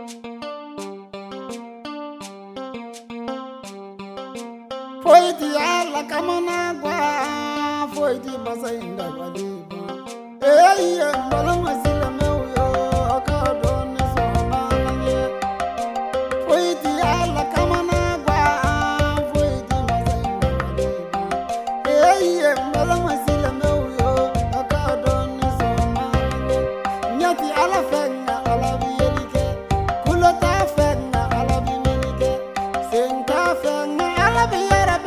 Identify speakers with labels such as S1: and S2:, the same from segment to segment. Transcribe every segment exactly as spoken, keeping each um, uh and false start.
S1: Foi di ala kamana gwa, foi di basainda baliba. Hey, mbala masila meuyo akadone sona lanye. Foi di ala kamana gwa, foi di basainda baliba. Hey, mbala masila meuyo akadone sona lanye. Nyati ala fenga ala biyelike, kulota fenga ala bimelike, senta fenga ala biyelike.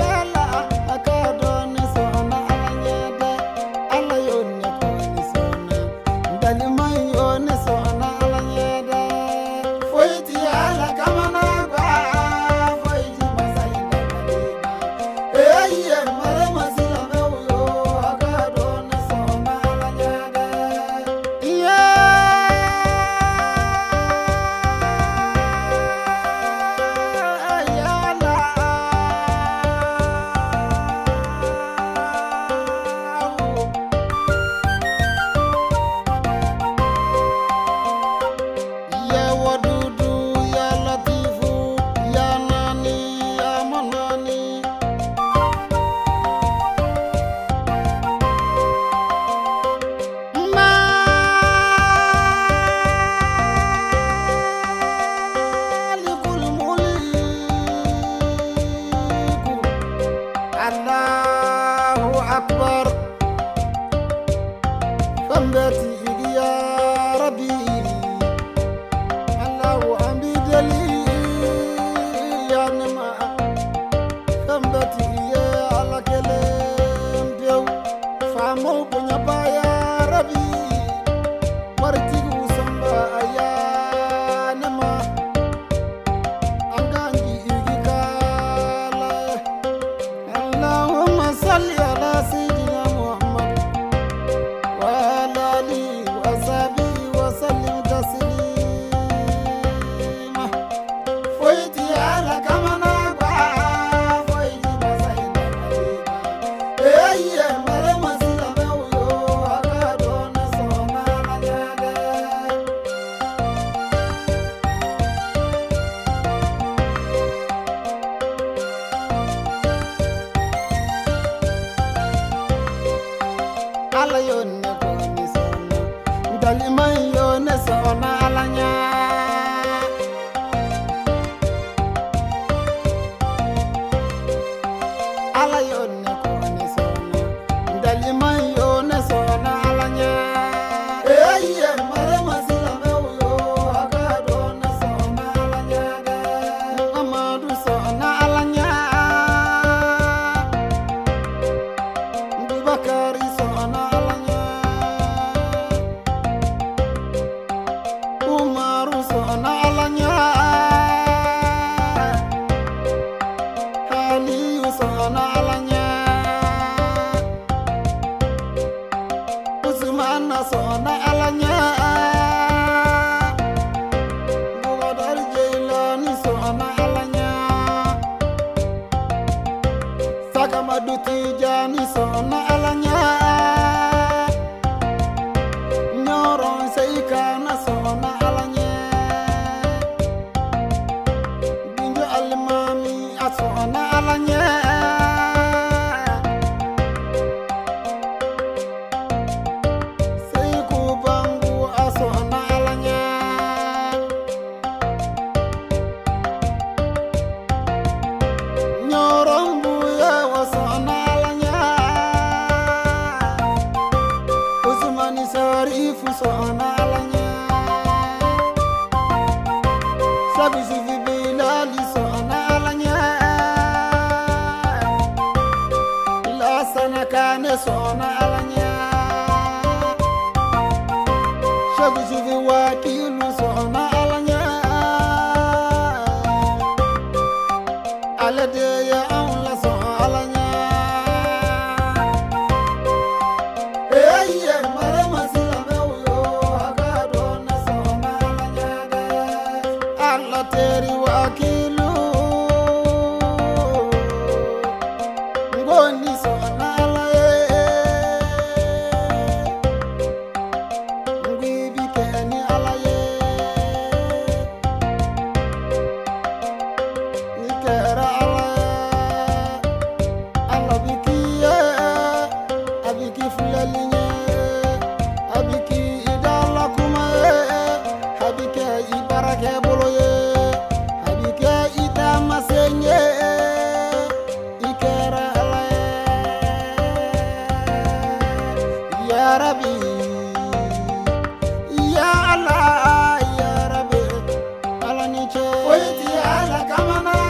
S1: Allahu Akbar, Fambati ya Rabbi, Allahu Ambidali ya Nema, Fambati ya Alakele Mbeu, Famo Punyapa ya Rabbi, Martigu Samba ya Nema, Angangi Igikala. Allahumma salli ala sayyidina Muhammad wa ala alihi wa sahbihi wa sallim taslima. Foyti ala kamana gwa, foyti basaina baliba. Eye mare masila meuyo akadone sona lanyade. Ala yone koni sona, dalima yone sona alanya. Ala yone koni sona, dalima yone sona alanya. Eye mare masila meuyo akadone sona alanya. Amadu sona alanya. Bakari sona alanya, Umaru sona alanya, Aliyu sona alanya, Usmana sona alanya, Buwadar Jailani sona alanya, Sakamadu Tijani sona alanya, Nyoron Seikana sona alanya, Binjo Alimami asona alanya, Seiku Bangu asona alanya, Nyoron Buya wasona alanya, Usmani Sarifu sona alanya, Sabisi Bilali sona alanya, Lasana Kane sona alanya, Sabisi Wakilu sona alanya, Aladeya Aula sona alanya. Eye mare masila meuyo akadone sona alanya. Allah teri wakilu, ngoni sona alanya. Ngwibi keni alanya. Rabbi ya Allah ya Rabbi alani ce wai ti ala kamana